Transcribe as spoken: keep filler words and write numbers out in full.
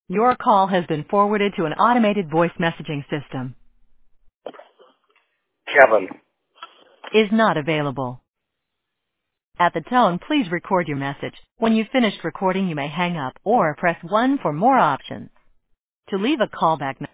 Your call has been forwarded to an automated voice messaging system. Kevin. Is not available. At the tone, please record your message. When you've finished recording, you may hang up or press one for more options. To leave a callback